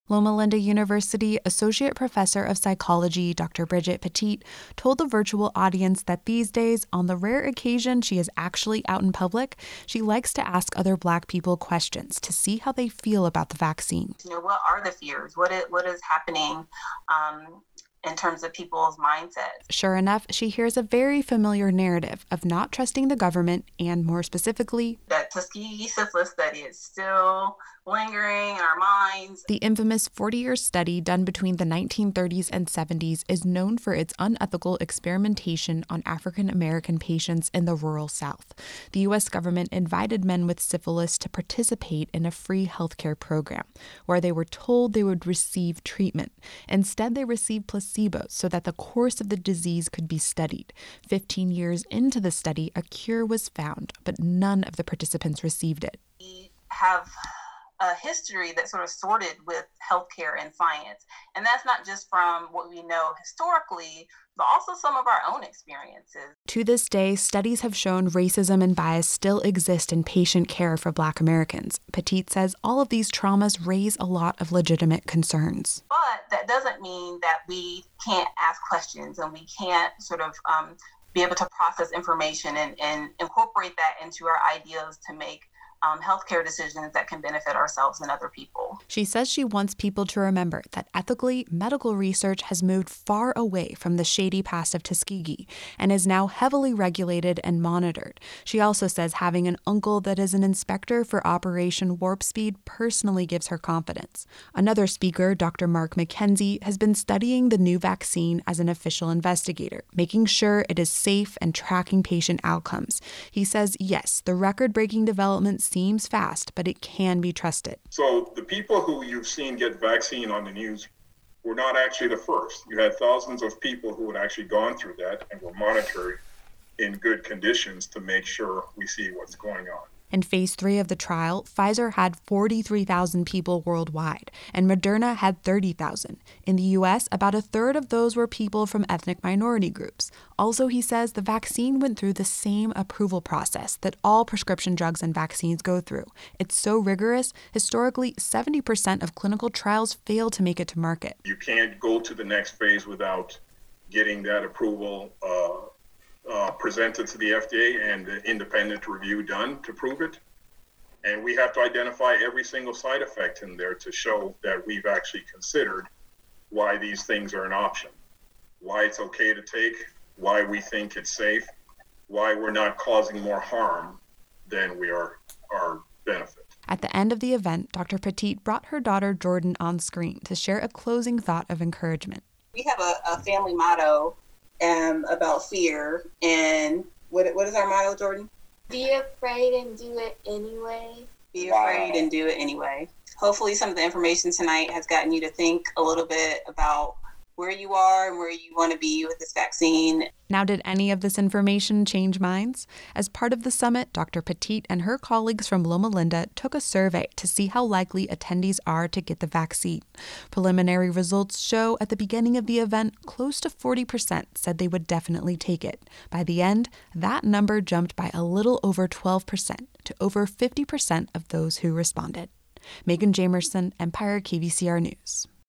Loma Linda University Associate Professor of Psychology Dr. Bridget Petit told the virtual audience that these days, on the rare occasion she is actually out in public, she likes to ask other Black people questions to see how they feel about the vaccine. What are the fears? What is happening in terms of people's mindsets? Sure enough, she hears a very familiar narrative of not trusting the government and, more specifically, that Tuskegee syphilis study is still lingering in our minds. The infamous 40-year study done between the 1930s and 70s is known for its unethical experimentation on African American patients in the rural South. The U.S. government invited men with syphilis to participate in a free healthcare program where they were told they would receive treatment. Instead, they received placebos so that the course of the disease could be studied. 15 years into the study, a cure was found, but none of the participants received it. We have a history that's sort of sorted with healthcare and science. And that's not just from what we know historically, but also some of our own experiences. To this day, studies have shown racism and bias still exist in patient care for Black Americans. Petit says all of these traumas raise a lot of legitimate concerns. But that doesn't mean that we can't ask questions and we can't sort of be able to process information and incorporate that into our ideas to make healthcare decisions that can benefit ourselves and other people. She says she wants people to remember that ethically, medical research has moved far away from the shady past of Tuskegee and is now heavily regulated and monitored. She also says having an uncle that is an inspector for Operation Warp Speed personally gives her confidence. Another speaker, Dr. Mark McKenzie, has been studying the new vaccine as an official investigator, making sure it is safe and tracking patient outcomes. He says, yes, the record-breaking development seems fast, but it can be trusted. So the people who you've seen get vaccine on the news were not actually the first. You had thousands of people who had actually gone through that and were monitored in good conditions to make sure we see what's going on. In Phase 3 of the trial, Pfizer had 43,000 people worldwide, and Moderna had 30,000. In the U.S., about a third of those were people from ethnic minority groups. Also, he says the vaccine went through the same approval process that all prescription drugs and vaccines go through. It's so rigorous, historically, 70% of clinical trials fail to make it to market. You can't go to the next phase without getting that approval presented to the FDA and the independent review done to prove it. And we have to identify every single side effect in there to show that we've actually considered why these things are an option, why it's okay to take, why we think it's safe, why we're not causing more harm than we are our benefit. At the end of the event, Dr. Petit brought her daughter Jordan on screen to share a closing thought of encouragement. We have a family motto about fear. And what is our motto, Jordan? Be afraid and do it anyway. Be afraid and do it anyway. Hopefully some of the information tonight has gotten you to think a little bit about where you are and where you want to be with this vaccine. Now, did any of this information change minds? As part of the summit, Dr. Petit and her colleagues from Loma Linda took a survey to see how likely attendees are to get the vaccine. Preliminary results show at the beginning of the event, close to 40% said they would definitely take it. By the end, that number jumped by a little over 12% to over 50% of those who responded. Megan Jamerson, Empire KVCR News.